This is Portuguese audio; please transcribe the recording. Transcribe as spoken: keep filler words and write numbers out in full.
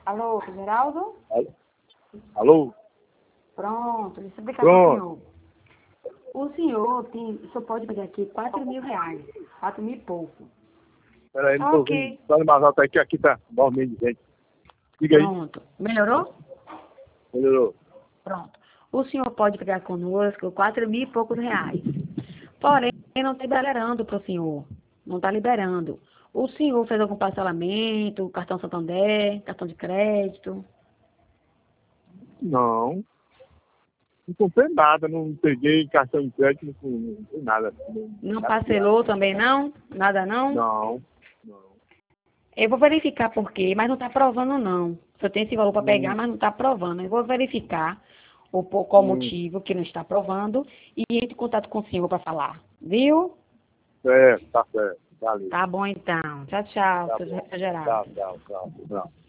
Alô, seu Geraldo? Alô? Pronto, deixa eu explicar para o senhor. O senhor tem, o senhor pode pegar aqui quatro mil reais, quatro mil e pouco. Peraí, não tô Ok. ouvindo. Só mais alto aqui, aqui tá dormindo, gente. Diga aí. Pronto. Melhorou? Melhorou. Pronto. O senhor pode pegar conosco quatro mil e poucos reais. Porém, não está liberando para o senhor. Não está liberando. O senhor fez algum parcelamento, cartão Santander, cartão de crédito? Não. Não comprei nada, não peguei cartão de crédito, não, não fiz nada. Não parcelou também não? Nada não? Não. Não. Eu vou verificar por quê, mas não está provando não. Você tem esse valor para pegar, Hum, mas não está provando. Eu vou verificar o, por- qual hum. motivo que não está provando e entre em contato com o senhor para falar. Viu? É, tá certo. Valeu. Tá bom então. Tchau, tchau, Tá seu bom. Geraldo. Tchau, tchau, tchau. tchau.